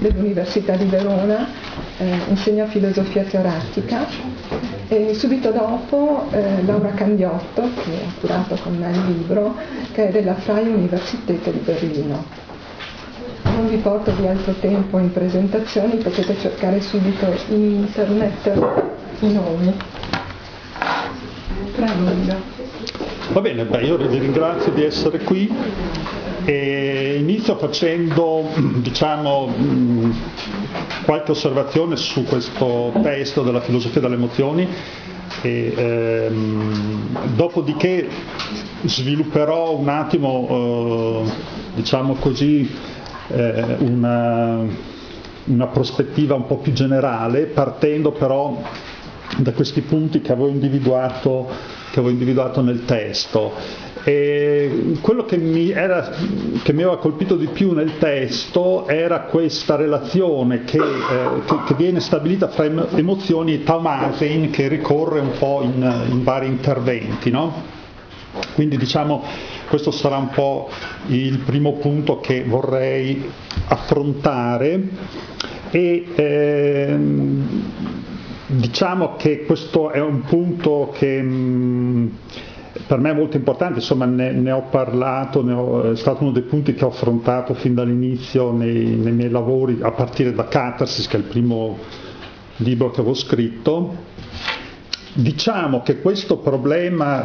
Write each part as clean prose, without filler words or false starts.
dell'Università di Verona, insegna filosofia teoretica, e subito dopo Laura Candiotto, che ha curato con me il libro, che è della Freie Universität di Berlino. Non vi porto via altro tempo in presentazioni, potete cercare subito in internet i nomi. Prego, Guido. Va bene, io vi ringrazio di essere qui e inizio facendo, qualche osservazione su questo testo della filosofia delle emozioni e dopodiché svilupperò un attimo, una prospettiva un po' più generale, partendo però da questi punti che avevo individuato nel testo. E quello che mi aveva colpito di più nel testo era questa relazione che viene stabilita fra emozioni e Thaumasein, che ricorre un po' in vari interventi, no? Quindi questo sarà un po' il primo punto che vorrei affrontare e diciamo che questo è un punto che per me è molto importante, insomma ne ho parlato, è stato uno dei punti che ho affrontato fin dall'inizio nei miei lavori, a partire da Catarsis, che è il primo libro che avevo scritto. Diciamo che questo problema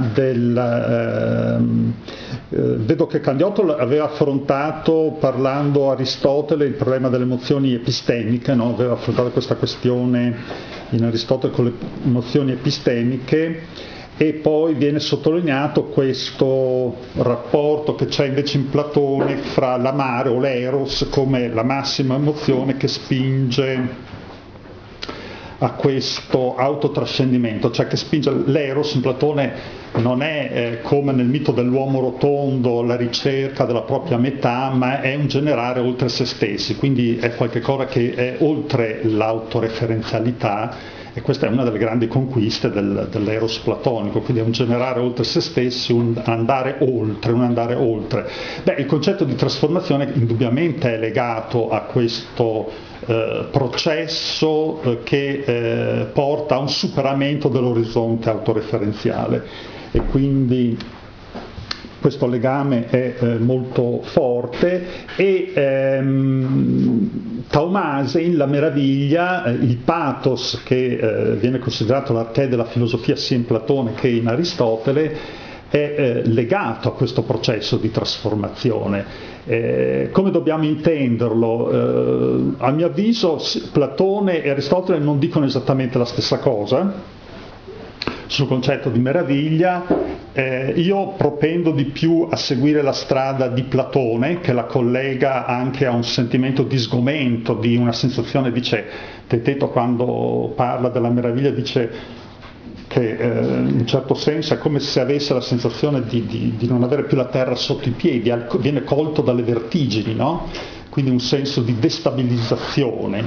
vedo che Candiotto aveva affrontato, parlando Aristotele, il problema delle emozioni epistemiche, no? Aveva affrontato questa questione in Aristotele con le emozioni epistemiche, e poi viene sottolineato questo rapporto che c'è invece in Platone fra l'amare o l'eros come la massima emozione che spinge a questo autotrascendimento, cioè che spinge l'eros in Platone non è come nel mito dell'uomo rotondo la ricerca della propria metà, ma è un generare oltre se stessi, quindi è qualcosa che è oltre l'autoreferenzialità, e questa è una delle grandi conquiste dell'eros platonico, quindi è un generare oltre se stessi, un andare oltre. Il concetto di trasformazione indubbiamente è legato a questo processo che porta a un superamento dell'orizzonte autoreferenziale, e quindi questo legame è molto forte. E Thaumasein, la meraviglia, il pathos, che viene considerato l'archè della filosofia sia in Platone che in Aristotele, è legato a questo processo di trasformazione. Come dobbiamo intenderlo? A mio avviso Platone e Aristotele non dicono esattamente la stessa cosa sul concetto di meraviglia. Io propendo di più a seguire la strada di Platone, che la collega anche a un sentimento di sgomento, di una sensazione, dice Teteto quando parla della meraviglia, dice che in un certo senso è come se avesse la sensazione di non avere più la terra sotto i piedi, viene colto dalle vertigini, no? Quindi un senso di destabilizzazione,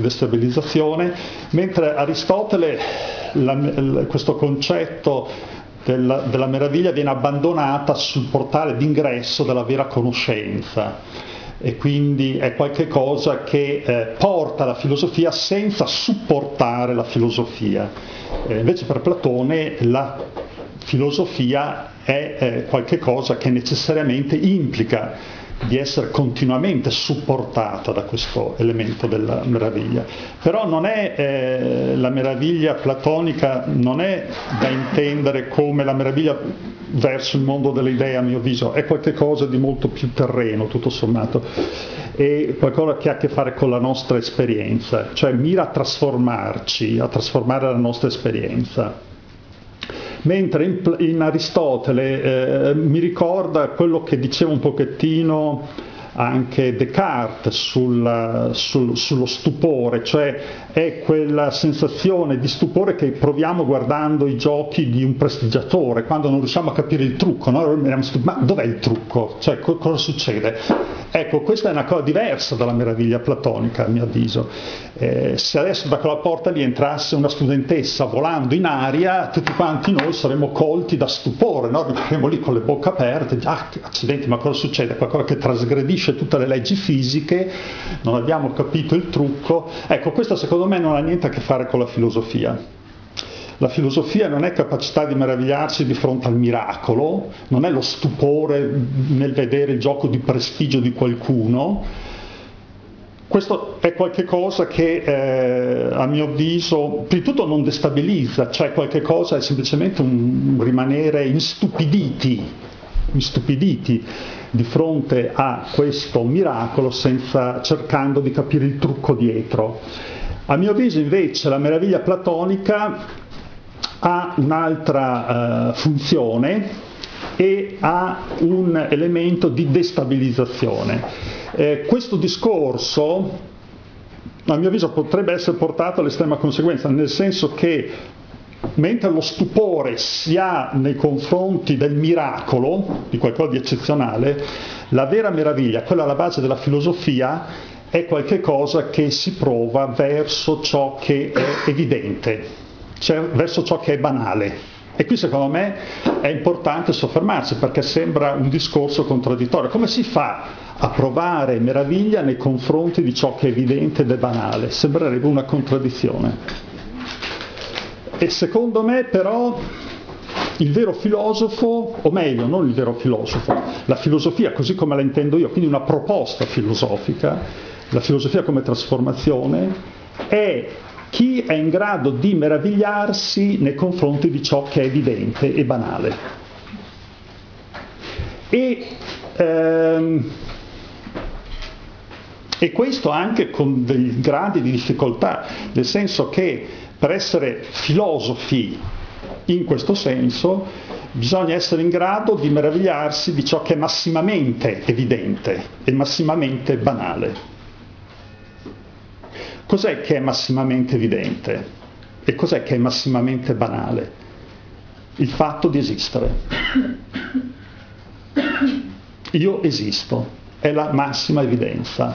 mentre Aristotele questo concetto della meraviglia viene abbandonata sul portale d'ingresso della vera conoscenza, e quindi è qualche cosa che porta la filosofia senza supportare la filosofia. Invece per Platone la filosofia è qualche cosa che necessariamente implica di essere continuamente supportata da questo elemento della meraviglia. Però non è la meraviglia platonica non è da intendere come la meraviglia verso il mondo delle idee, a mio avviso, è qualcosa di molto più terreno, tutto sommato, è qualcosa che ha a che fare con la nostra esperienza, cioè mira a trasformarci, a trasformare la nostra esperienza. Mentre in Aristotele mi ricorda quello che diceva un pochettino anche Descartes sullo stupore, cioè è quella sensazione di stupore che proviamo guardando i giochi di un prestigiatore, quando non riusciamo a capire il trucco, no? Ma dov'è il trucco? Cioè cosa succede? Ecco, questa è una cosa diversa dalla meraviglia platonica, a mio avviso. Se adesso da quella porta lì entrasse una studentessa volando in aria, tutti quanti noi saremmo colti da stupore, no? Rimarremo lì con le bocche aperte, accidenti, ma cosa succede? Qualcosa che trasgredisce capisce tutte le leggi fisiche, non abbiamo capito il trucco. Ecco, questo secondo me non ha niente a che fare con la filosofia. La filosofia non è capacità di meravigliarsi di fronte al miracolo, non è lo stupore nel vedere il gioco di prestigio di qualcuno. Questo è qualche cosa che a mio avviso, prima di tutto non destabilizza, cioè qualche cosa è semplicemente un rimanere instupiditi di fronte a questo miracolo cercando di capire il trucco dietro. A mio avviso invece la meraviglia platonica ha un'altra funzione e ha un elemento di destabilizzazione. Questo discorso, a mio avviso, potrebbe essere portato all'estrema conseguenza, nel senso che mentre lo stupore si ha nei confronti del miracolo, di qualcosa di eccezionale, la vera meraviglia, quella alla base della filosofia, è qualche cosa che si prova verso ciò che è evidente, cioè verso ciò che è banale. E qui secondo me è importante soffermarsi, perché sembra un discorso contraddittorio. Come si fa a provare meraviglia nei confronti di ciò che è evidente ed è banale? Sembrerebbe una contraddizione. E secondo me però il vero filosofo, o meglio, non il vero filosofo, la filosofia così come la intendo io, quindi una proposta filosofica, la filosofia come trasformazione, è chi è in grado di meravigliarsi nei confronti di ciò che è evidente e banale. E questo anche con dei gradi di difficoltà, nel senso che per essere filosofi in questo senso bisogna essere in grado di meravigliarsi di ciò che è massimamente evidente e massimamente banale. Cos'è che è massimamente evidente? E cos'è che è massimamente banale? Il fatto di esistere. Io esisto, è la massima evidenza.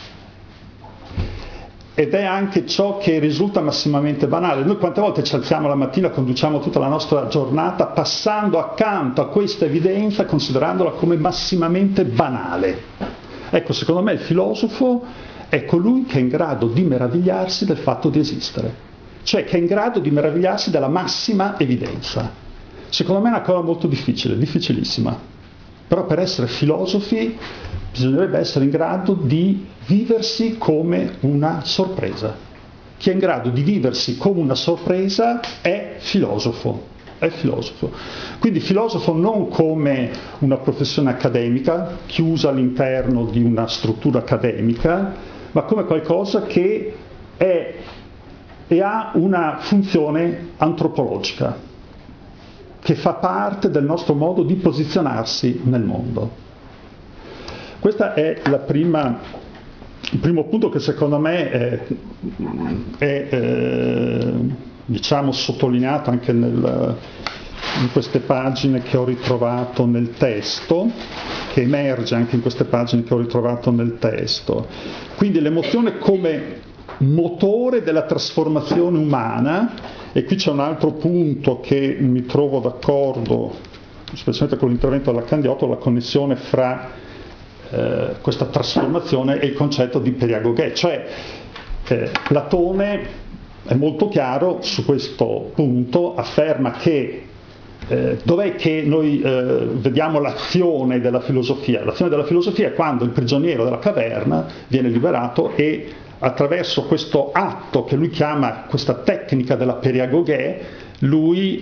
Ed è anche ciò che risulta massimamente banale. Noi quante volte ci alziamo la mattina, conduciamo tutta la nostra giornata passando accanto a questa evidenza, considerandola come massimamente banale. Ecco, secondo me il filosofo è colui che è in grado di meravigliarsi del fatto di esistere, cioè che è in grado di meravigliarsi della massima evidenza. Secondo me è una cosa molto difficile, difficilissima. Però per essere filosofi bisognerebbe essere in grado di viversi come una sorpresa. Chi è in grado di viversi come una sorpresa è filosofo. È filosofo. Quindi filosofo non come una professione accademica, chiusa all'interno di una struttura accademica, ma come qualcosa che è e ha una funzione antropologica, che fa parte del nostro modo di posizionarsi nel mondo. Questo è il primo punto che secondo me è diciamo sottolineato anche in queste pagine che ho ritrovato nel testo, che emerge anche in queste pagine che ho ritrovato nel testo. Quindi l'emozione come motore della trasformazione umana, e qui c'è un altro punto che mi trovo d'accordo, specialmente con l'intervento della Candiotto, la connessione fra questa trasformazione e il concetto di periagogè, cioè Platone è molto chiaro su questo punto, afferma che dov'è che noi vediamo l'azione della filosofia? L'azione della filosofia è quando il prigioniero della caverna viene liberato e attraverso questo atto che lui chiama questa tecnica della periagogè, lui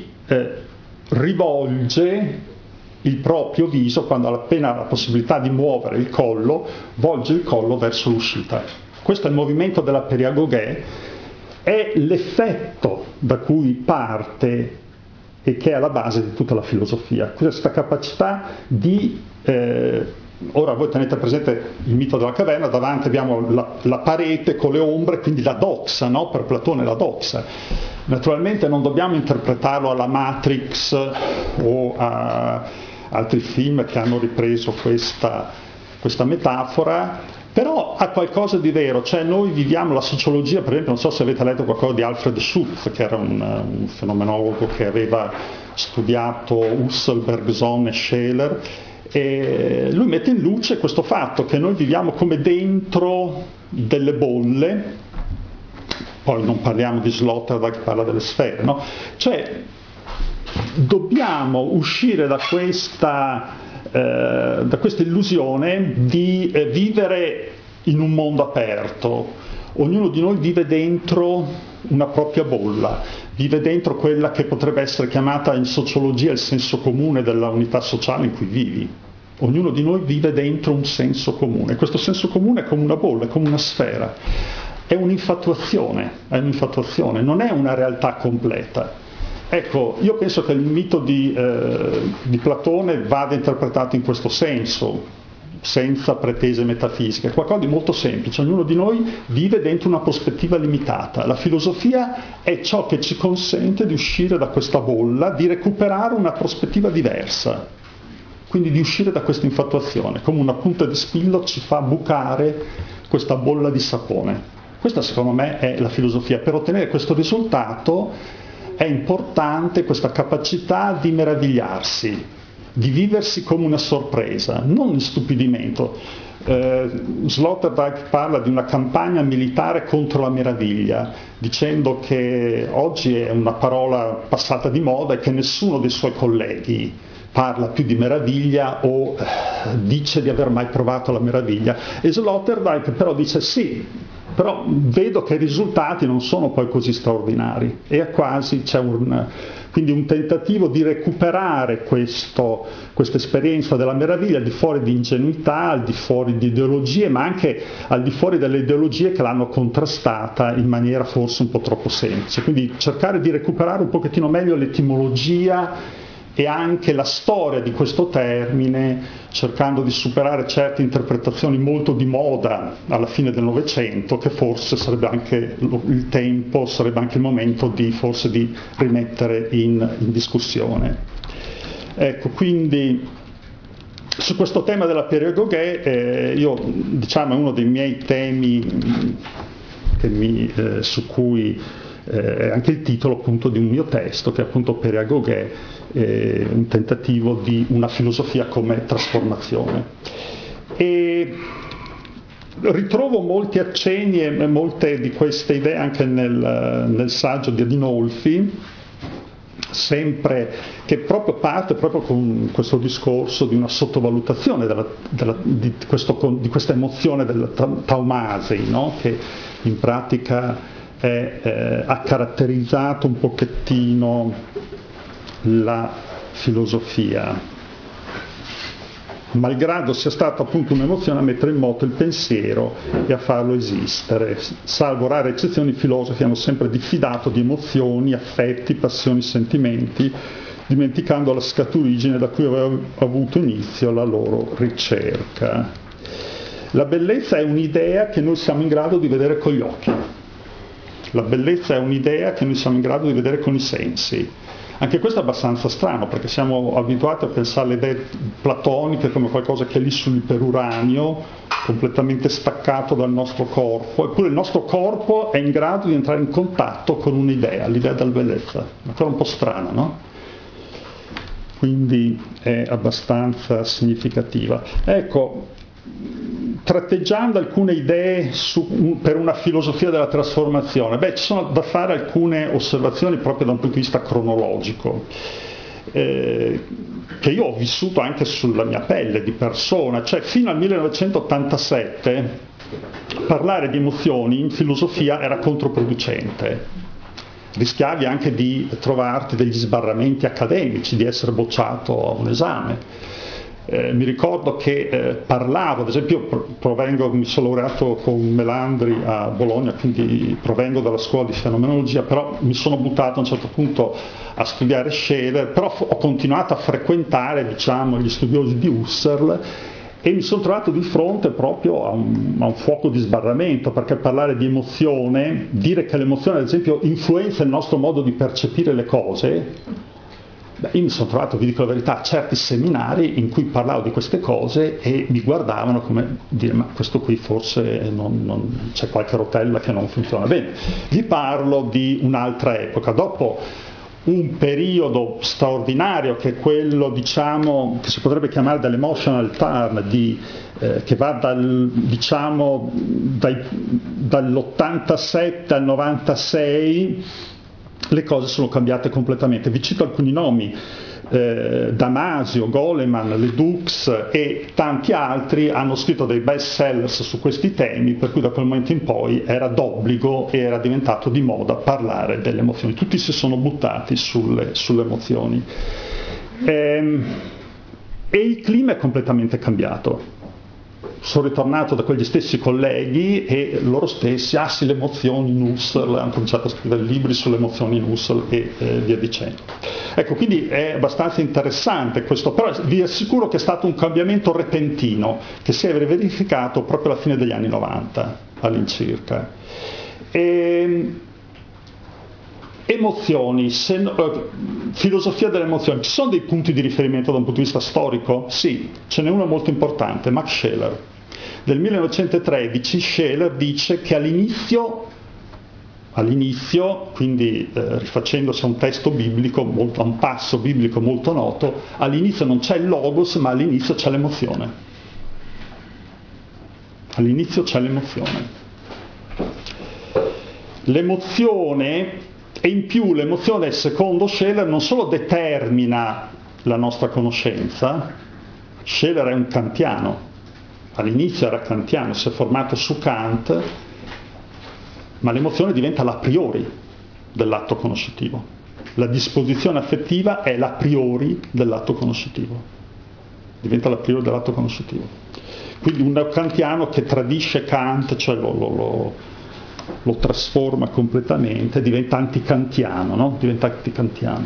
rivolge il proprio viso, quando appena ha la possibilità di muovere il collo, volge il collo verso l'uscita. Questo è il movimento della periagogè, è l'effetto da cui parte e che è alla base di tutta la filosofia. Questa capacità di... ora voi tenete presente il mito della caverna, davanti abbiamo la parete con le ombre, quindi la doxa, no? Per Platone la doxa. Naturalmente non dobbiamo interpretarlo alla Matrix o a altri film che hanno ripreso questa metafora, però ha qualcosa di vero, cioè noi viviamo la sociologia, per esempio, non so se avete letto qualcosa di Alfred Schutz, che era un fenomenologo che aveva studiato Husserl, Bergson e Scheler, E lui mette in luce questo fatto che noi viviamo come dentro delle bolle, poi non parliamo di Sloterdijk che parla delle sfere, no? Cioè dobbiamo uscire da questa illusione di vivere in un mondo aperto. Ognuno di noi vive dentro una propria bolla, vive dentro quella che potrebbe essere chiamata in sociologia il senso comune della unità sociale in cui vivi. Ognuno di noi vive dentro un senso comune. Questo senso comune è come una bolla, è come una sfera. È un'infatuazione, non è una realtà completa. Ecco, io penso che il mito di Platone vada interpretato in questo senso, senza pretese metafisiche, qualcosa di molto semplice. Ognuno di noi vive dentro una prospettiva limitata. La filosofia è ciò che ci consente di uscire da questa bolla, di recuperare una prospettiva diversa, quindi di uscire da questa infatuazione. Come una punta di spillo ci fa bucare questa bolla di sapone. Questa secondo me è la filosofia. Per ottenere questo risultato è importante questa capacità di meravigliarsi, di viversi come una sorpresa, non istupidimento. Sloterdijk parla di una campagna militare contro la meraviglia, dicendo che oggi è una parola passata di moda e che nessuno dei suoi colleghi parla più di meraviglia o dice di aver mai provato la meraviglia. E Sloterdijk però dice sì, però vedo che i risultati non sono poi così straordinari, e quasi c'è quindi un tentativo di recuperare questa esperienza della meraviglia al di fuori di ingenuità, al di fuori di ideologie, ma anche al di fuori delle ideologie che l'hanno contrastata in maniera forse un po' troppo semplice. Quindi cercare di recuperare un pochettino meglio l'etimologia e anche la storia di questo termine, cercando di superare certe interpretazioni molto di moda alla fine del Novecento, che forse sarebbe anche il tempo, sarebbe anche il momento di forse di rimettere in discussione. Ecco, quindi su questo tema della Périagoge, io diciamo è uno dei miei temi su cui è anche il titolo appunto di un mio testo, che è appunto Périagoge, un tentativo di una filosofia come trasformazione. E ritrovo molti accenni e molte di queste idee anche nel saggio di Adinolfi, sempre che proprio parte proprio con questo discorso di una sottovalutazione di questa emozione della taumasi, no? Che in pratica ha caratterizzato un pochettino la filosofia, malgrado sia stata appunto un'emozione a mettere in moto il pensiero e a farlo esistere. Salvo rare eccezioni, i filosofi hanno sempre diffidato di emozioni, affetti, passioni, sentimenti, dimenticando la scaturigine da cui aveva avuto inizio la loro ricerca. La bellezza è un'idea che noi siamo in grado di vedere con gli occhi. La bellezza è un'idea che noi siamo in grado di vedere con i sensi. Anche questo è abbastanza strano, perché siamo abituati a pensare alle idee platoniche come qualcosa che è lì sull'iperuranio, completamente staccato dal nostro corpo, eppure il nostro corpo è in grado di entrare in contatto con un'idea, l'idea della bellezza. Una cosa un po' strana, no? Quindi è abbastanza significativa. Ecco, tratteggiando alcune idee per una filosofia della trasformazione, ci sono da fare alcune osservazioni proprio da un punto di vista cronologico, che io ho vissuto anche sulla mia pelle di persona. Cioè fino al 1987 parlare di emozioni in filosofia era controproducente, rischiavi anche di trovarti degli sbarramenti accademici, di essere bocciato a un esame. Mi ricordo che parlavo, ad esempio mi sono laureato con Melandri a Bologna, quindi provengo dalla scuola di fenomenologia, però mi sono buttato a un certo punto a studiare Scheler, però ho continuato a frequentare, diciamo, gli studiosi di Husserl, e mi sono trovato di fronte proprio a un fuoco di sbarramento, perché parlare di emozione, dire che l'emozione ad esempio influenza il nostro modo di percepire le cose. Io mi sono trovato, vi dico la verità, a certi seminari in cui parlavo di queste cose e mi guardavano come dire: ma questo qui forse non c'è qualche rotella che non funziona. Bene, vi parlo di un'altra epoca. Dopo un periodo straordinario che è quello, diciamo, che si potrebbe chiamare dell'emotional turn, che va dall'87 al 96, le cose sono cambiate completamente. Vi cito alcuni nomi: Damasio, Goleman, Ledoux e tanti altri hanno scritto dei best sellers su questi temi, per cui da quel momento in poi era d'obbligo e era diventato di moda parlare delle emozioni. Tutti si sono buttati sulle emozioni, e il clima è completamente cambiato. Sono ritornato da quegli stessi colleghi e loro stessi, sì, le emozioni in Husserl, hanno cominciato a scrivere libri sulle emozioni in Husserl e via dicendo. Ecco, quindi è abbastanza interessante questo, però vi assicuro che è stato un cambiamento repentino che si è verificato proprio alla fine degli anni 90 all'incirca. Emozioni, filosofia delle emozioni, ci sono dei punti di riferimento da un punto di vista storico? Sì, ce n'è uno molto importante, Max Scheler. Del 1913 Scheler dice che all'inizio, quindi rifacendosi a un testo biblico, a un passo biblico molto noto, all'inizio non c'è il logos, ma all'inizio c'è l'emozione. All'inizio c'è l'emozione. L'emozione, e in più l'emozione, secondo Scheler, non solo determina la nostra conoscenza. Scheler è un kantiano, all'inizio era kantiano, si è formato su Kant, ma l'emozione diventa l'a priori dell'atto conoscitivo. La disposizione affettiva è l'a priori dell'atto conoscitivo, diventa l'a priori dell'atto conoscitivo. Quindi un kantiano che tradisce Kant, cioè lo trasforma completamente, diventa antikantiano, no? Diventa antikantiano.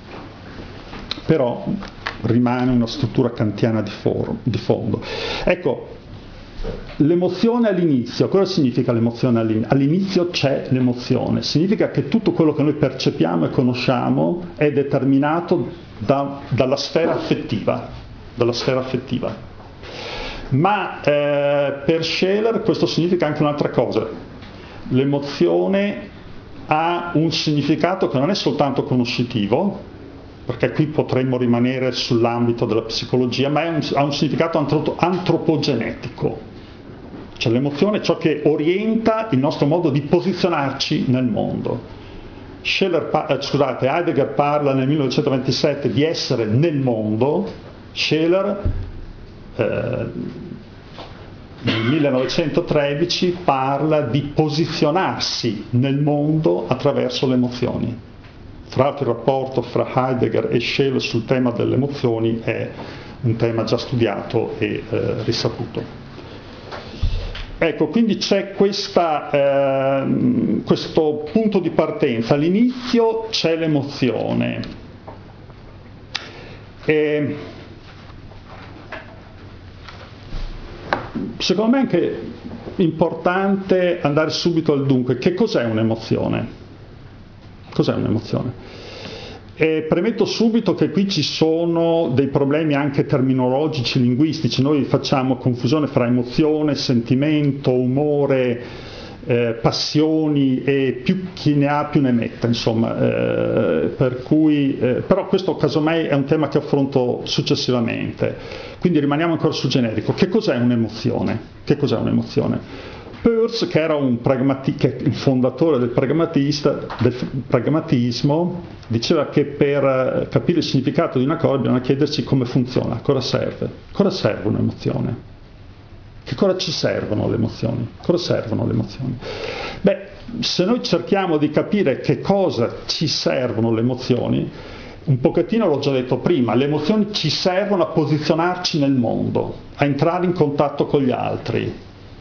Però rimane una struttura kantiana di fondo. Ecco, l'emozione all'inizio, cosa significa l'emozione all'inizio? All'inizio c'è l'emozione, significa che tutto quello che noi percepiamo e conosciamo è determinato dalla sfera affettiva, Ma per Scheler questo significa anche un'altra cosa. L'emozione ha un significato che non è soltanto conoscitivo, perché qui potremmo rimanere sull'ambito della psicologia, ma ha un significato antropogenetico. Cioè l'emozione è ciò che orienta il nostro modo di posizionarci nel mondo. Heidegger parla nel 1927 di essere nel mondo, Scheler nel 1913 parla di posizionarsi nel mondo attraverso le emozioni. Fra l'altro il rapporto fra Heidegger e Scheler sul tema delle emozioni è un tema già studiato e risaputo. Ecco, quindi c'è questo punto di partenza. All'inizio c'è l'emozione. Secondo me è anche importante andare subito al dunque. Che cos'è un'emozione? Cos'è un'emozione? Premetto subito che qui ci sono dei problemi anche terminologici, linguistici. Noi facciamo confusione fra emozione, sentimento, umore, passioni, e più chi ne ha più ne metta, insomma. Per cui, però questo casomai è un tema che affronto successivamente. Quindi rimaniamo ancora sul generico. Che cos'è un'emozione? Che cos'è un'emozione? Peirce, che era che è il fondatore del pragmatismo, diceva che per capire il significato di una cosa bisogna chiederci come funziona, cosa serve. Cosa serve un'emozione? Che cosa ci servono le emozioni? Cosa servono le emozioni? Beh, se noi cerchiamo di capire che cosa ci servono le emozioni, un pochettino l'ho già detto prima, le emozioni ci servono a posizionarci nel mondo, a entrare in contatto con gli altri.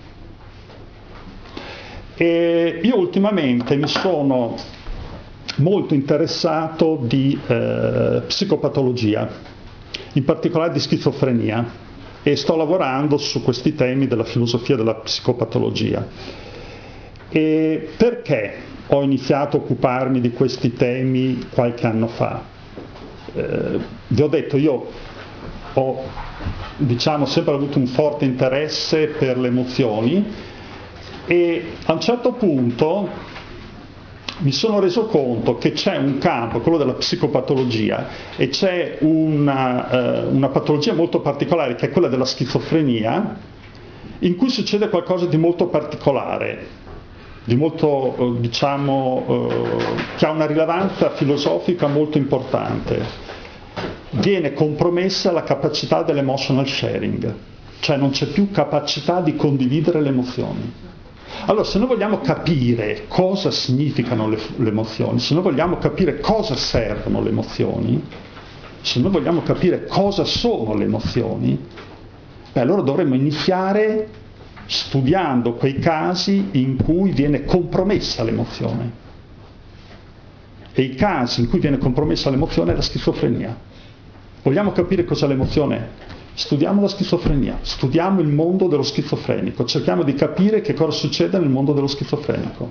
E io ultimamente mi sono molto interessato di psicopatologia, in particolare di schizofrenia, e sto lavorando su questi temi della filosofia della psicopatologia. E perché ho iniziato a occuparmi di questi temi qualche anno fa? Vi ho detto, io ho sempre avuto un forte interesse per le emozioni, e a un certo punto mi sono reso conto che c'è un campo, quello della psicopatologia, e c'è una patologia molto particolare, che è quella della schizofrenia, in cui succede qualcosa di molto particolare, di molto, che ha una rilevanza filosofica molto importante. Viene compromessa la capacità dell'emotional sharing, cioè non c'è più capacità di condividere le emozioni. Allora, se noi vogliamo capire cosa significano le emozioni, se noi vogliamo capire cosa servono le emozioni, se noi vogliamo capire cosa sono le emozioni, allora dovremmo iniziare studiando quei casi in cui viene compromessa l'emozione. E i casi in cui viene compromessa l'emozione è la schizofrenia. Vogliamo capire cos'è l'emozione? Studiamo la schizofrenia, studiamo il mondo dello schizofrenico, cerchiamo di capire che cosa succede nel mondo dello schizofrenico.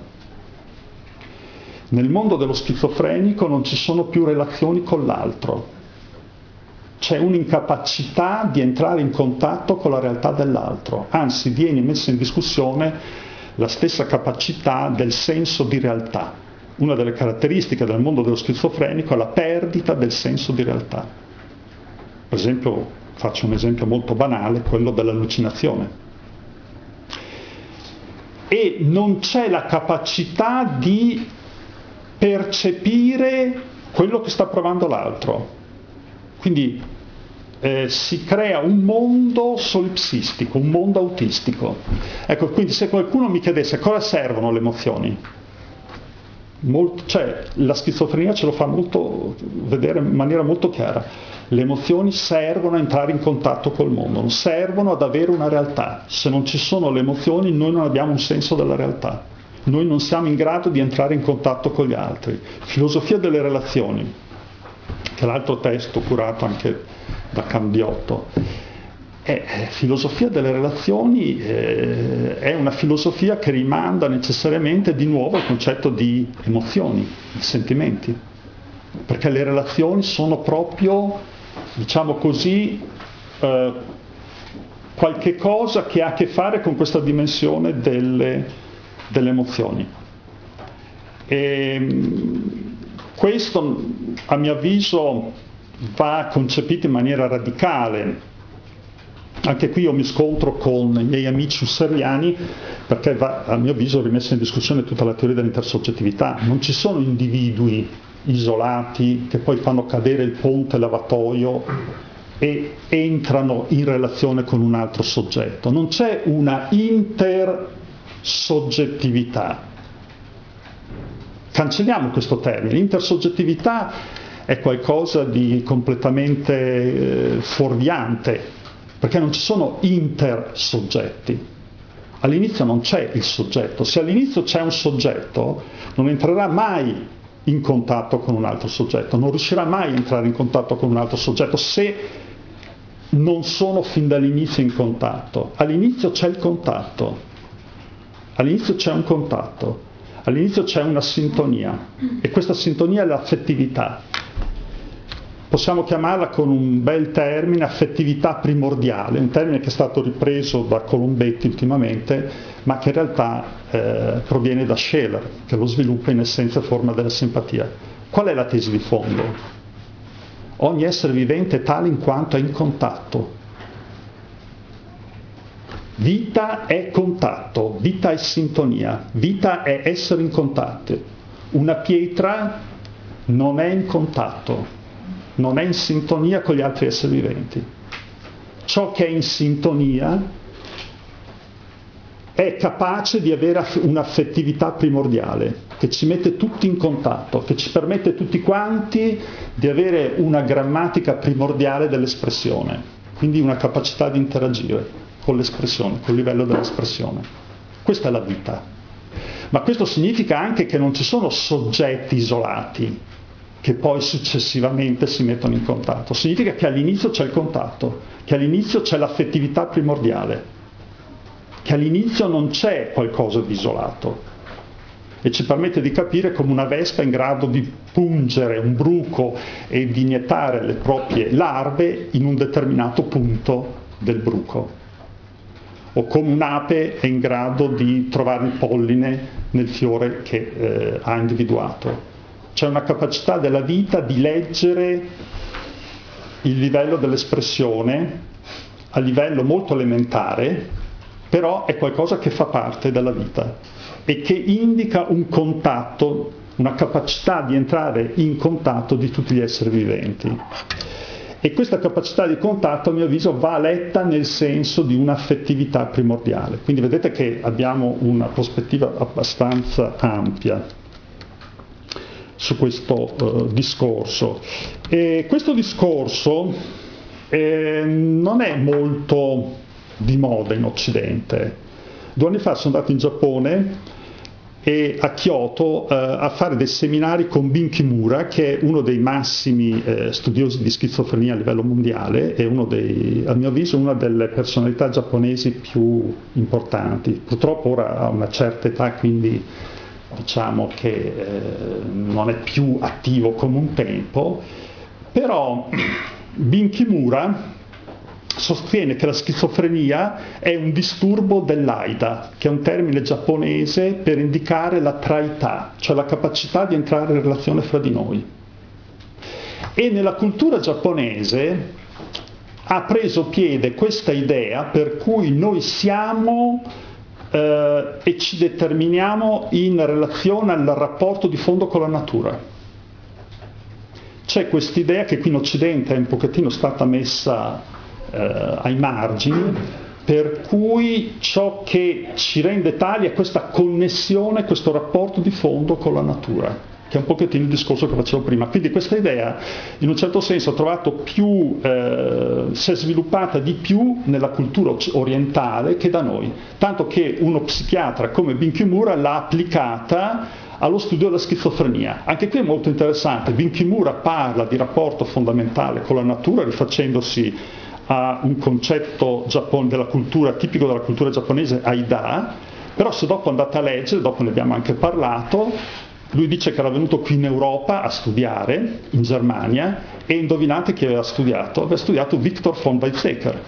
Nel mondo dello schizofrenico non ci sono più relazioni con l'altro, c'è un'incapacità di entrare in contatto con la realtà dell'altro, anzi viene messa in discussione la stessa capacità del senso di realtà. Una delle caratteristiche del mondo dello schizofrenico è la perdita del senso di realtà. Per esempio, faccio un esempio molto banale, quello dell'allucinazione. E non c'è la capacità di percepire quello che sta provando l'altro. Quindi si crea un mondo solipsistico, un mondo autistico. Ecco, quindi se qualcuno mi chiedesse cosa servono le emozioni, la schizofrenia ce lo fa molto vedere in maniera molto chiara. Le emozioni servono a entrare in contatto col mondo, non servono ad avere una realtà. Se non ci sono le emozioni, noi non abbiamo un senso della realtà. Noi non siamo in grado di entrare in contatto con gli altri. Filosofia delle relazioni, che è l'altro testo curato anche da Cambiotto. Filosofia delle relazioni è una filosofia che rimanda necessariamente di nuovo al concetto di emozioni, di sentimenti. Perché le relazioni sono proprio, diciamo così, qualche cosa che ha a che fare con questa dimensione delle emozioni. E questo, a mio avviso, va concepito in maniera radicale. Anche qui io mi scontro con i miei amici husserliani, perché va, a mio avviso, rimessa in discussione tutta la teoria dell'intersoggettività. Non ci sono individui isolati che poi fanno cadere il ponte lavatoio e entrano in relazione con un altro soggetto. Non c'è una intersoggettività. Cancelliamo questo termine. L'intersoggettività è qualcosa di completamente fuorviante, perché non ci sono intersoggetti. All'inizio non c'è il soggetto. Se all'inizio c'è un soggetto, non entrerà mai in contatto con un altro soggetto, non riuscirà mai a entrare in contatto con un altro soggetto se non sono fin dall'inizio in contatto. All'inizio c'è il contatto, all'inizio c'è un contatto, all'inizio c'è una sintonia, e questa sintonia è l'affettività. Possiamo chiamarla con un bel termine affettività primordiale, un termine che è stato ripreso da Colombetti ultimamente, ma che in realtà proviene da Scheler, che lo sviluppa in essenza e forma della simpatia. Qual è la tesi di fondo? Ogni essere vivente è tale in quanto è in contatto. Vita è contatto, vita è sintonia, vita è essere in contatto. Una pietra non è in contatto, non è in sintonia con gli altri esseri viventi. Ciò che è in sintonia è capace di avere un'affettività primordiale, che ci mette tutti in contatto, che ci permette tutti quanti di avere una grammatica primordiale dell'espressione, quindi una capacità di interagire con l'espressione, col livello dell'espressione. Questa è la vita. Ma questo significa anche che non ci sono soggetti isolati, che poi successivamente si mettono in contatto. Significa che all'inizio c'è il contatto, che all'inizio c'è l'affettività primordiale, che all'inizio non c'è qualcosa di isolato, e ci permette di capire come una vespa è in grado di pungere un bruco e di iniettare le proprie larve in un determinato punto del bruco, o come un'ape è in grado di trovare il polline nel fiore che ha individuato. C'è una capacità della vita di leggere il livello dell'espressione a livello molto elementare, però è qualcosa che fa parte della vita e che indica un contatto, una capacità di entrare in contatto di tutti gli esseri viventi. E questa capacità di contatto, a mio avviso, va letta nel senso di un'affettività primordiale. Quindi vedete che abbiamo una prospettiva abbastanza ampia su questo discorso. E questo discorso non è molto di moda in Occidente. 2 anni fa sono andato in Giappone e a Kyoto a fare dei seminari con Bin Kimura, che è uno dei massimi studiosi di schizofrenia a livello mondiale, e a mio avviso una delle personalità giapponesi più importanti. Purtroppo ora ha una certa età, quindi diciamo che non è più attivo come un tempo, però Bin Kimura sostiene che la schizofrenia è un disturbo dell'AIDA, che è un termine giapponese per indicare la traità, cioè la capacità di entrare in relazione fra di noi. E nella cultura giapponese ha preso piede questa idea per cui noi siamo e ci determiniamo in relazione al rapporto di fondo con la natura. C'è quest'idea che qui in Occidente è un pochettino stata messa ai margini, per cui ciò che ci rende tali è questa connessione, questo rapporto di fondo con la natura, che è un pochettino il discorso che facevo prima. Quindi questa idea in un certo senso ha trovato più, si è sviluppata di più nella cultura orientale che da noi, tanto che uno psichiatra come Bin Kimura l'ha applicata allo studio della schizofrenia. Anche qui è molto interessante. Bin Kimura parla di rapporto fondamentale con la natura, rifacendosi a un concetto della cultura, tipico della cultura giapponese, Aida, però se dopo andate a leggere, dopo ne abbiamo anche parlato, lui dice che era venuto qui in Europa a studiare, in Germania, e indovinate chi aveva studiato? Aveva studiato Victor von Weizsäcker,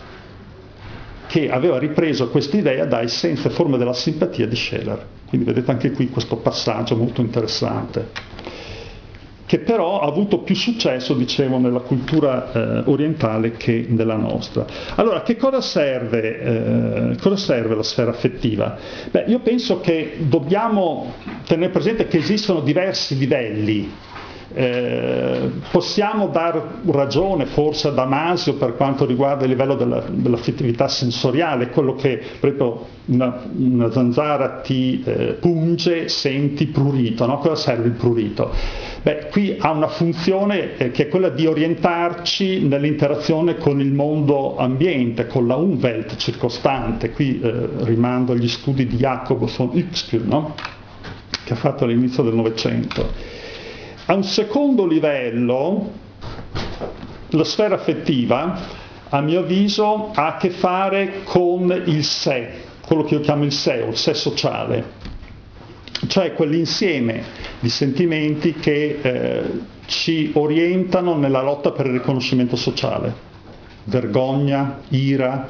che aveva ripreso questa idea da Essenze e forme della simpatia di Scheler. Quindi vedete anche qui questo passaggio molto interessante, che però ha avuto più successo, dicevo, nella cultura orientale che nella nostra. Allora, che cosa serve la sfera affettiva? Beh, io penso che dobbiamo tenere presente che esistono diversi livelli. Possiamo dar ragione forse a Damasio per quanto riguarda il livello dell'affettività sensoriale, quello che per esempio una zanzara ti punge, senti prurito, no? Cosa serve il prurito? Beh, qui ha una funzione che è quella di orientarci nell'interazione con il mondo ambiente, con la Umwelt circostante. Qui rimando agli studi di Jacob von Uexküll, no? Che ha fatto all'inizio del Novecento. A un secondo livello, la sfera affettiva, a mio avviso, ha a che fare con il sé, quello che io chiamo il sé, o il sé sociale, cioè quell'insieme di sentimenti che ci orientano nella lotta per il riconoscimento sociale. Vergogna, ira,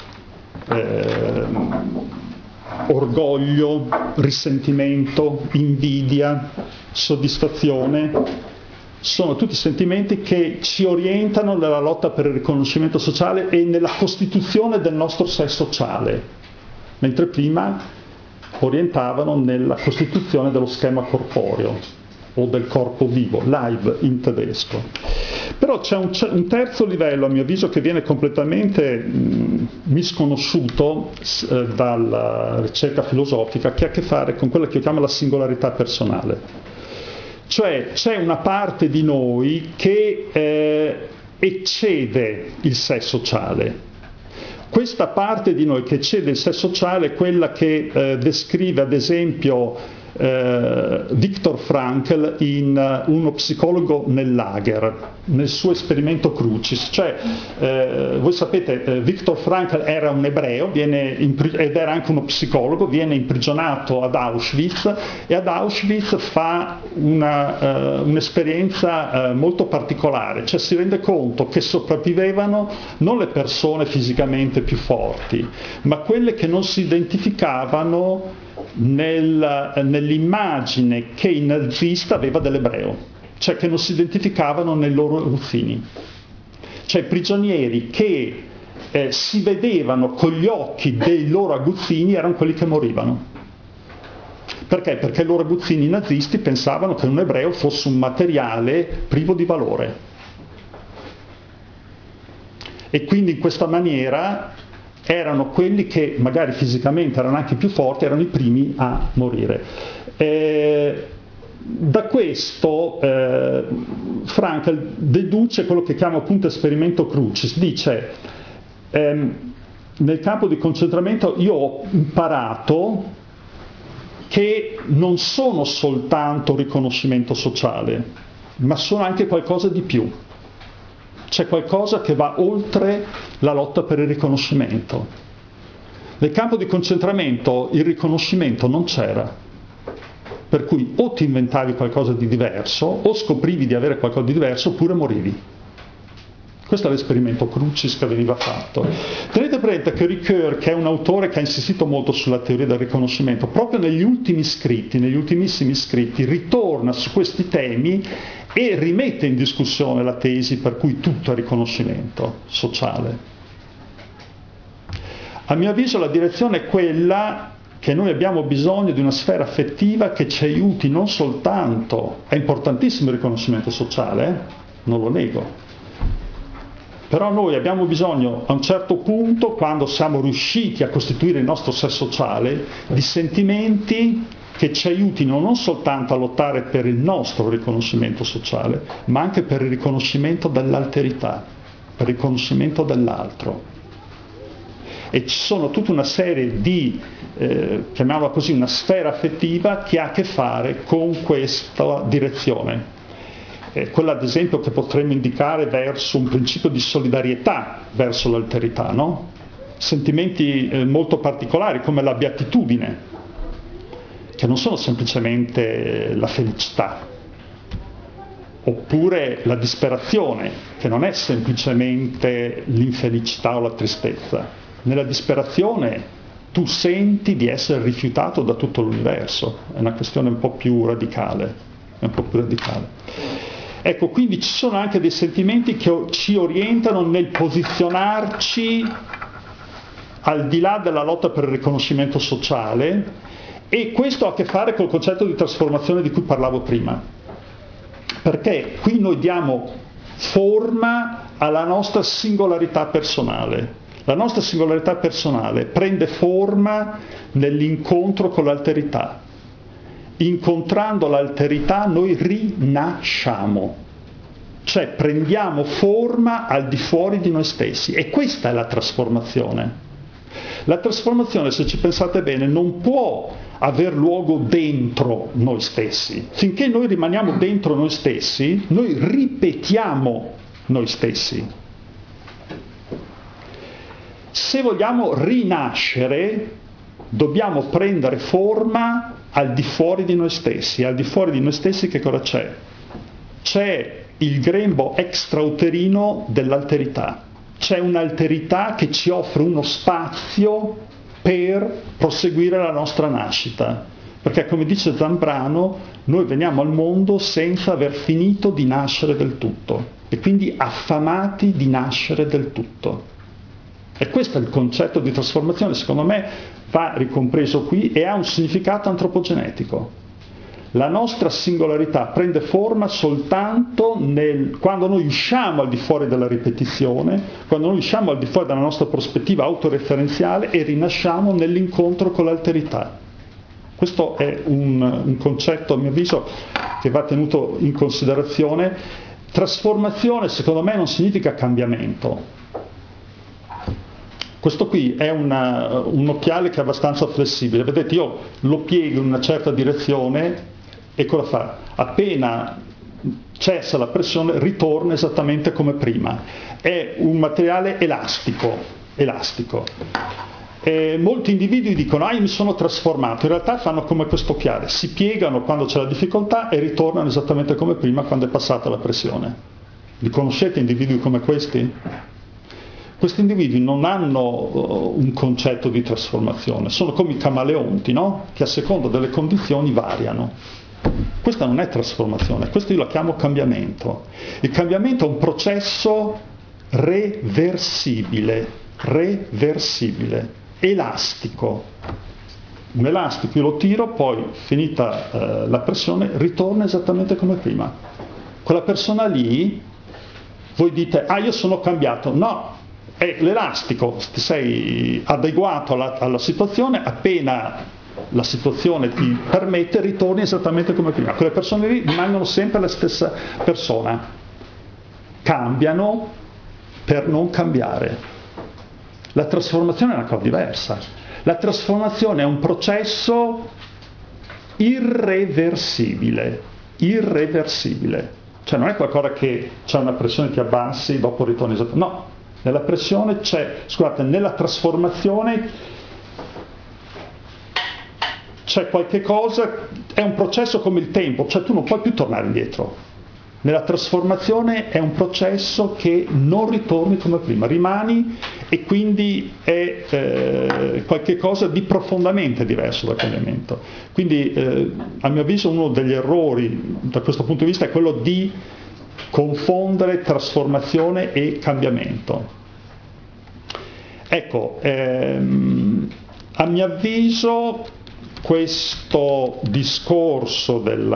orgoglio, risentimento, invidia, soddisfazione, sono tutti sentimenti che ci orientano nella lotta per il riconoscimento sociale e nella costituzione del nostro sé sociale, mentre prima orientavano nella costituzione dello schema corporeo o del corpo vivo, Leib in tedesco. Però c'è un terzo livello, a mio avviso, che viene completamente misconosciuto dalla ricerca filosofica, che ha a che fare con quella che io chiamo la singolarità personale. Cioè c'è una parte di noi che eccede il sé sociale. Questa parte di noi che eccede il sé sociale è quella che descrive ad esempio Viktor Frankl in Uno psicologo nel lager, nel suo esperimento Crucis. Cioè, voi sapete, Viktor Frankl era un ebreo ed era anche uno psicologo, viene imprigionato ad Auschwitz e ad Auschwitz fa un'esperienza molto particolare, cioè si rende conto che sopravvivevano non le persone fisicamente più forti, ma quelle che non si identificavano nell'immagine che il nazista aveva dell'ebreo, cioè che non si identificavano nei loro aguzzini. Cioè prigionieri che si vedevano con gli occhi dei loro aguzzini erano quelli che morivano. Perché? Perché i loro aguzzini nazisti pensavano che un ebreo fosse un materiale privo di valore. E quindi in questa maniera erano quelli che magari fisicamente erano anche più forti, erano i primi a morire. Da questo Frankl deduce quello che chiama appunto esperimento Crucis. Dice, nel campo di concentramento io ho imparato che non sono soltanto riconoscimento sociale, ma sono anche qualcosa di più. C'è qualcosa che va oltre la lotta per il riconoscimento. Nel campo di concentramento il riconoscimento non c'era, per cui o ti inventavi qualcosa di diverso, o scoprivi di avere qualcosa di diverso, oppure morivi. Questo è l'esperimento Crucis che veniva fatto. Tenete presente che Ricoeur, che è un autore che ha insistito molto sulla teoria del riconoscimento, proprio negli ultimissimi scritti, ritorna su questi temi e rimette in discussione la tesi per cui tutto è riconoscimento sociale. A mio avviso la direzione è quella che noi abbiamo bisogno di una sfera affettiva che ci aiuti non soltanto, è importantissimo il riconoscimento sociale, non lo nego, però noi abbiamo bisogno a un certo punto, quando siamo riusciti a costituire il nostro sé sociale, di sentimenti che ci aiutino non soltanto a lottare per il nostro riconoscimento sociale, ma anche per il riconoscimento dell'alterità, per il riconoscimento dell'altro. E ci sono tutta una serie di, chiamiamola così, una sfera affettiva che ha a che fare con questa direzione. Quella ad esempio che potremmo indicare verso un principio di solidarietà verso l'alterità, no? Sentimenti molto particolari come la beatitudine, che non sono semplicemente la felicità, oppure la disperazione, che non è semplicemente l'infelicità o la tristezza. Nella disperazione tu senti di essere rifiutato da tutto l'universo, è una questione un po' più radicale, Ecco, quindi ci sono anche dei sentimenti che ci orientano nel posizionarci al di là della lotta per il riconoscimento sociale, e questo ha a che fare col concetto di trasformazione di cui parlavo prima, perché qui noi diamo forma alla nostra singolarità personale. La nostra singolarità personale prende forma nell'incontro con l'alterità. Incontrando l'alterità noi rinasciamo, cioè prendiamo forma al di fuori di noi stessi, e questa è la trasformazione. La trasformazione, se ci pensate bene, non può aver luogo dentro noi stessi. Finché noi rimaniamo dentro noi stessi, noi ripetiamo noi stessi. Se vogliamo rinascere, dobbiamo prendere forma al di fuori di noi stessi. Al di fuori di noi stessi che cosa c'è? C'è il grembo extrauterino dell'alterità. C'è un'alterità che ci offre uno spazio per proseguire la nostra nascita. Perché, come dice Zambrano, noi veniamo al mondo senza aver finito di nascere del tutto, e quindi affamati di nascere del tutto. E questo è il concetto di trasformazione, secondo me va ricompreso qui e ha un significato antropogenetico. La nostra singolarità prende forma soltanto quando noi usciamo al di fuori della ripetizione, quando noi usciamo al di fuori della nostra prospettiva autoreferenziale e rinasciamo nell'incontro con l'alterità. Questo è un concetto, a mio avviso, che va tenuto in considerazione. Trasformazione, secondo me, non significa cambiamento. Questo qui è un occhiale che è abbastanza flessibile. Vedete, io lo piego in una certa direzione e cosa fa? Appena cessa la pressione ritorna esattamente come prima. È un materiale elastico. Molti individui dicono: io mi sono trasformato. In realtà fanno come questo occhiale, si piegano quando c'è la difficoltà e ritornano esattamente come prima quando è passata la pressione. Li conoscete individui come questi? questi individui non hanno un concetto di trasformazione, sono come i camaleonti, no? Che a seconda delle condizioni variano. Questa non è trasformazione, questo io la chiamo cambiamento. Il cambiamento è un processo reversibile, elastico. Un elastico io lo tiro, poi finita la pressione ritorna esattamente come prima. Quella persona lì, voi dite, io sono cambiato. No, è l'elastico, ti sei adeguato alla situazione, appena la situazione ti permette ritorni esattamente come prima. Quelle persone lì rimangono sempre la stessa persona, cambiano per non cambiare. La trasformazione è una cosa diversa. La trasformazione è un processo irreversibile, cioè non è qualcosa che c'è una pressione, ti abbassi, dopo ritorni esattamente. No, nella pressione nella trasformazione c'è qualche cosa, è un processo come il tempo, cioè tu non puoi più tornare indietro. Nella trasformazione è un processo che non ritorni come prima, rimani, e quindi è qualche cosa di profondamente diverso dal cambiamento. Quindi a mio avviso uno degli errori da questo punto di vista è quello di confondere trasformazione e cambiamento. Ecco, a mio avviso questo discorso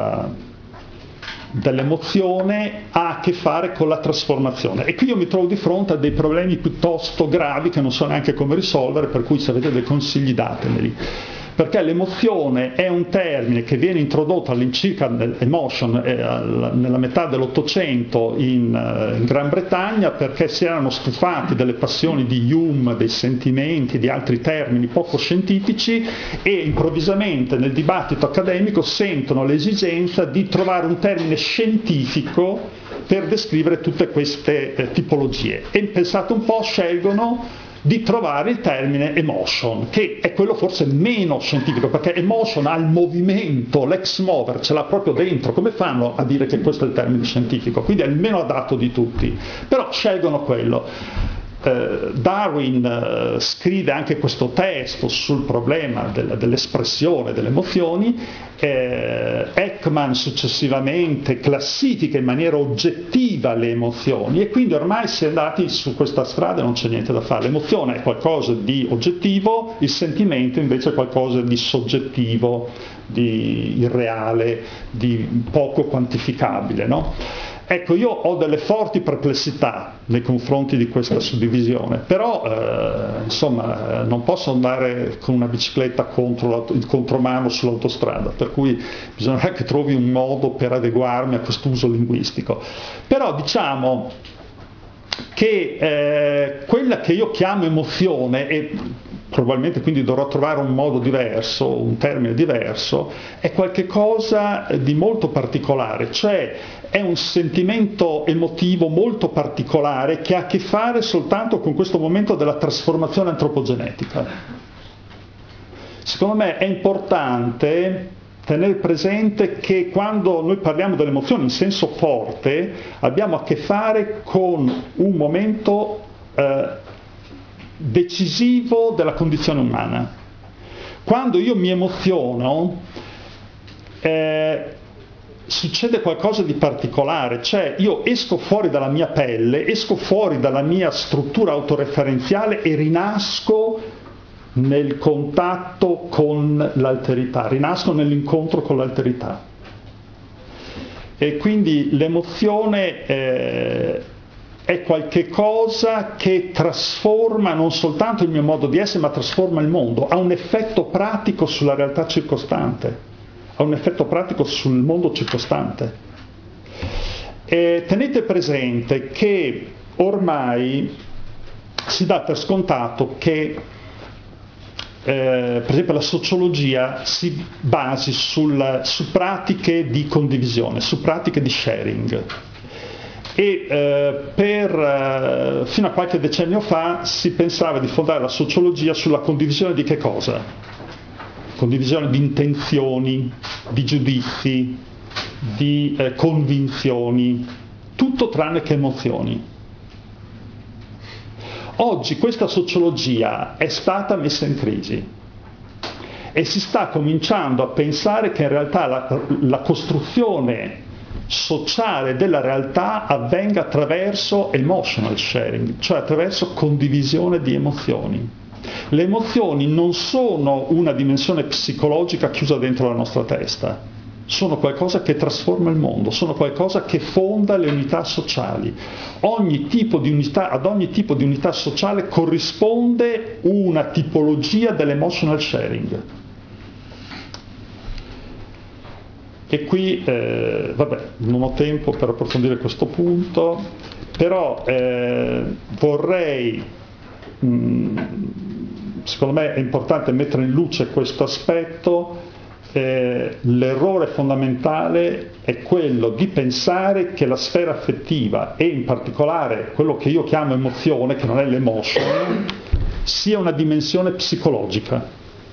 dell'emozione ha a che fare con la trasformazione, e qui io mi trovo di fronte a dei problemi piuttosto gravi che non so neanche come risolvere, per cui se avete dei consigli datemeli, perché l'emozione è un termine che viene introdotto all'incirca emotion nella metà dell'Ottocento in Gran Bretagna, perché si erano stufati delle passioni di Hume, dei sentimenti, di altri termini poco scientifici, e improvvisamente nel dibattito accademico sentono l'esigenza di trovare un termine scientifico per descrivere tutte queste tipologie, e pensate un po', scelgono di trovare il termine emotion, che è quello forse meno scientifico, perché emotion ha il movimento, l'ex mover, ce l'ha proprio dentro. Come fanno a dire che questo è il termine scientifico? Quindi è il meno adatto di tutti, però scelgono quello. Darwin scrive anche questo testo sul problema dell'espressione delle emozioni, Ekman successivamente classifica in maniera oggettiva le emozioni, e quindi ormai si è andati su questa strada e non c'è niente da fare. L'emozione è qualcosa di oggettivo, il sentimento invece è qualcosa di soggettivo, di irreale, di poco quantificabile, no? Ecco, io ho delle forti perplessità nei confronti di questa suddivisione, però non posso andare con una bicicletta in contromano sull'autostrada, per cui bisognerà che trovi un modo per adeguarmi a questo uso linguistico. Però diciamo che quella che io chiamo emozione, e probabilmente quindi dovrò trovare un modo diverso, un termine diverso, è qualche cosa di molto particolare, cioè è un sentimento emotivo molto particolare che ha a che fare soltanto con questo momento della trasformazione antropogenetica. Secondo me è importante tenere presente che quando noi parliamo delle emozioni in senso forte abbiamo a che fare con un momento decisivo della condizione umana. Quando io mi emoziono succede qualcosa di particolare, cioè io esco fuori dalla mia pelle, esco fuori dalla mia struttura autoreferenziale e rinasco nel contatto con l'alterità, rinasco nell'incontro con l'alterità. E quindi l'emozione è qualche cosa che trasforma non soltanto il mio modo di essere, ma trasforma il mondo, ha un effetto pratico sulla realtà circostante, ha un effetto pratico sul mondo circostante. E tenete presente che ormai si dà per scontato che per esempio la sociologia si basi su pratiche di condivisione, su pratiche di sharing. E fino a qualche decennio fa si pensava di fondare la sociologia sulla condivisione di che cosa? Condivisione di intenzioni, di giudizi, di convinzioni, tutto tranne che emozioni. Oggi questa sociologia è stata messa in crisi e si sta cominciando a pensare che in realtà la costruzione sociale della realtà avvenga attraverso emotional sharing, cioè attraverso condivisione di emozioni. Le emozioni non sono una dimensione psicologica chiusa dentro la nostra testa, sono qualcosa che trasforma il mondo, sono qualcosa che fonda le unità sociali. Ad ogni tipo di unità sociale corrisponde una tipologia dell'emotional sharing. E qui, non ho tempo per approfondire questo punto, però vorrei, secondo me è importante mettere in luce questo aspetto. L'errore fondamentale è quello di pensare che la sfera affettiva, e in particolare quello che io chiamo emozione, che non è l'emotion, sia una dimensione psicologica.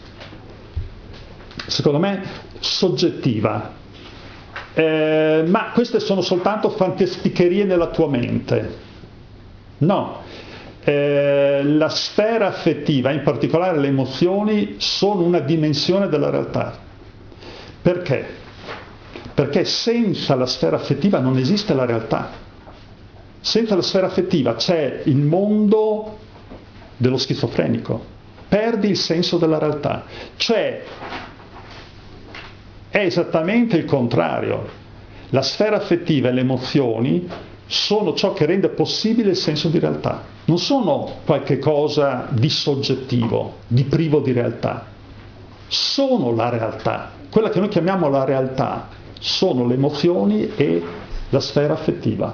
Secondo me soggettiva. Ma queste sono soltanto fantasticherie nella tua mente. No, la sfera affettiva, in particolare le emozioni, sono una dimensione della realtà. Perché? Perché senza la sfera affettiva non esiste la realtà. Senza la sfera affettiva c'è il mondo dello schizofrenico. Perdi il senso della realtà. È esattamente il contrario. La sfera affettiva e le emozioni sono ciò che rende possibile il senso di realtà. Non sono qualche cosa di soggettivo, di privo di realtà. Sono la realtà. Quella che noi chiamiamo la realtà sono le emozioni e la sfera affettiva.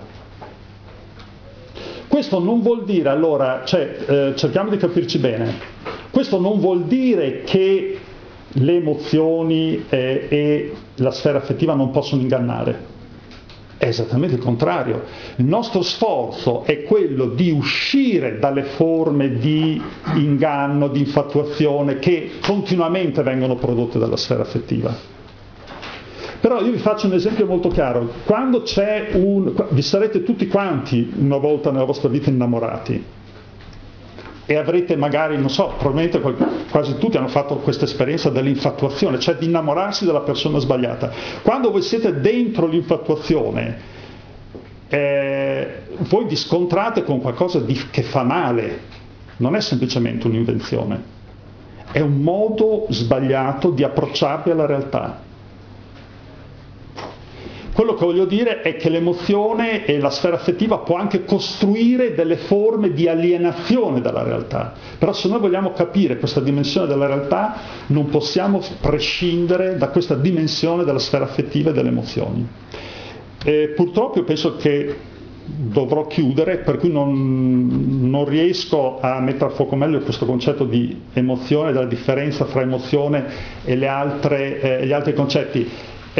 Questo non vuol dire, allora, cerchiamo di capirci bene, questo non vuol dire che le emozioni e la sfera affettiva non possono ingannare. È esattamente il contrario. Il nostro sforzo è quello di uscire dalle forme di inganno, di infatuazione che continuamente vengono prodotte dalla sfera affettiva. Però io vi faccio un esempio molto chiaro. Quando vi sarete tutti quanti una volta nella vostra vita innamorati, e avrete magari, non so, probabilmente quasi tutti hanno fatto questa esperienza dell'infatuazione, cioè di innamorarsi della persona sbagliata. Quando voi siete dentro l'infatuazione, voi vi scontrate con qualcosa che fa male, non è semplicemente un'invenzione, è un modo sbagliato di approcciarvi alla realtà. Quello che voglio dire è che l'emozione e la sfera affettiva può anche costruire delle forme di alienazione dalla realtà. Però se noi vogliamo capire questa dimensione della realtà, non possiamo prescindere da questa dimensione della sfera affettiva e delle emozioni. Purtroppo io penso che dovrò chiudere, per cui non riesco a mettere a fuoco meglio questo concetto di emozione, della differenza fra emozione e gli altri concetti.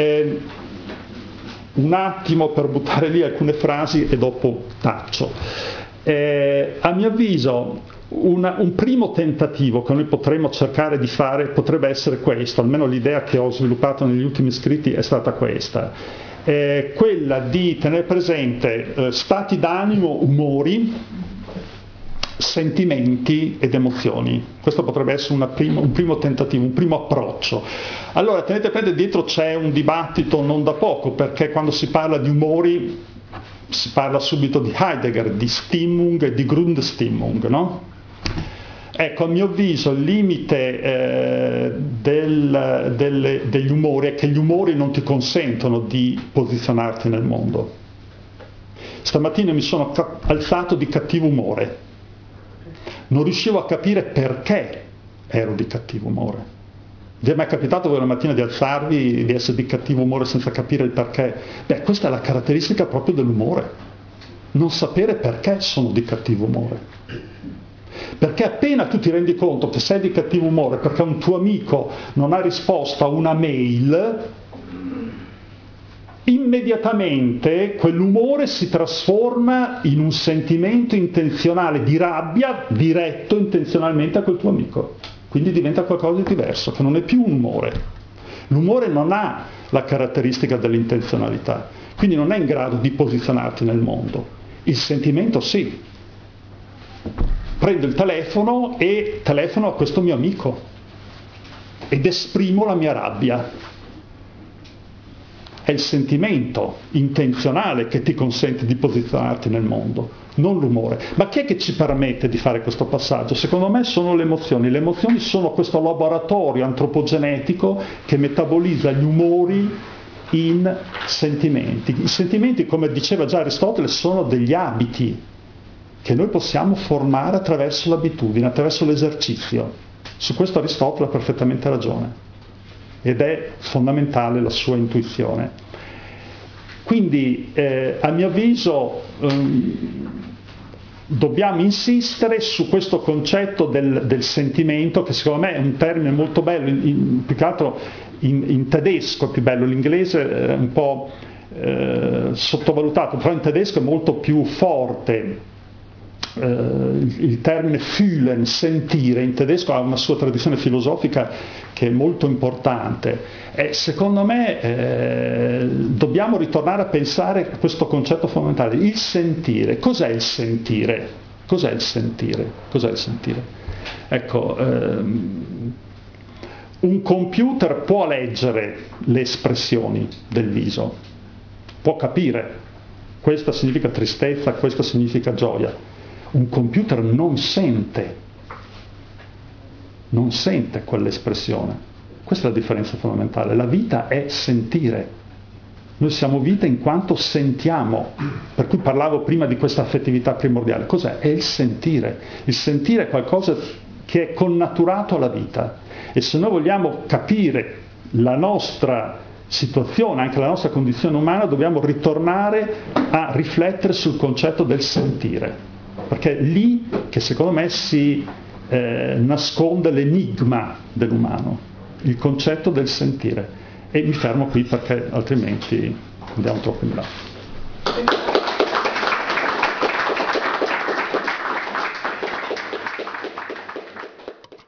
Un attimo per buttare lì alcune frasi e dopo taccio. A mio avviso un primo tentativo che noi potremmo cercare di fare potrebbe essere questo, almeno l'idea che ho sviluppato negli ultimi scritti è stata questa, quella di tenere presente stati d'animo, umori, sentimenti ed emozioni. Questo potrebbe essere un primo tentativo, un primo approccio. Allora tenete presente, dietro c'è un dibattito non da poco, perché quando si parla di umori si parla subito di Heidegger, di Stimmung e di Grundstimmung, no? Ecco, a mio avviso il limite degli umori è che gli umori non ti consentono di posizionarti nel mondo. Stamattina mi sono alzato di cattivo umore. Non riuscivo a capire perché ero di cattivo umore. Vi è mai capitato voi la mattina di alzarvi, di essere di cattivo umore senza capire il perché? Questa è la caratteristica proprio dell'umore. Non sapere perché sono di cattivo umore. Perché appena tu ti rendi conto che sei di cattivo umore perché un tuo amico non ha risposto a una mail, immediatamente quell'umore si trasforma in un sentimento intenzionale di rabbia diretto intenzionalmente a quel tuo amico. Quindi diventa qualcosa di diverso, che non è più un umore. L'umore non ha la caratteristica dell'intenzionalità, quindi non è in grado di posizionarti nel mondo. Il sentimento sì. prendo il telefono e telefono a questo mio amico ed esprimo la mia rabbia. È il sentimento intenzionale che ti consente di posizionarti nel mondo, non l'umore. Ma chi è che ci permette di fare questo passaggio? Secondo me sono le emozioni. Le emozioni sono questo laboratorio antropogenetico che metabolizza gli umori in sentimenti. I sentimenti, come diceva già Aristotele, sono degli abiti che noi possiamo formare attraverso l'abitudine, attraverso l'esercizio. Su questo Aristotele ha perfettamente ragione ed è fondamentale la sua intuizione. Quindi a mio avviso dobbiamo insistere su questo concetto del sentimento, che secondo me è un termine molto bello, più che altro in tedesco è più bello, l'inglese è un po' sottovalutato, però in tedesco è molto più forte. Il termine fühlen, sentire, in tedesco ha una sua tradizione filosofica che è molto importante e secondo me dobbiamo ritornare a pensare a questo concetto fondamentale, il sentire. Cos'è il sentire? Cos'è il sentire? Cos'è il sentire? Ecco, un computer può leggere le espressioni del viso, può capire questa significa tristezza, questa significa gioia. Un computer non sente quell'espressione. Questa è la differenza fondamentale. La vita è sentire. Noi siamo vita in quanto sentiamo, per cui parlavo prima di questa affettività primordiale. Cos'è? È il sentire. Il sentire è qualcosa che è connaturato alla vita. E se noi vogliamo capire la nostra situazione, anche la nostra condizione umana, dobbiamo ritornare a riflettere sul concetto del sentire. Perché è lì che secondo me si nasconde l'enigma dell'umano, il concetto del sentire. E mi fermo qui perché altrimenti andiamo troppo in là.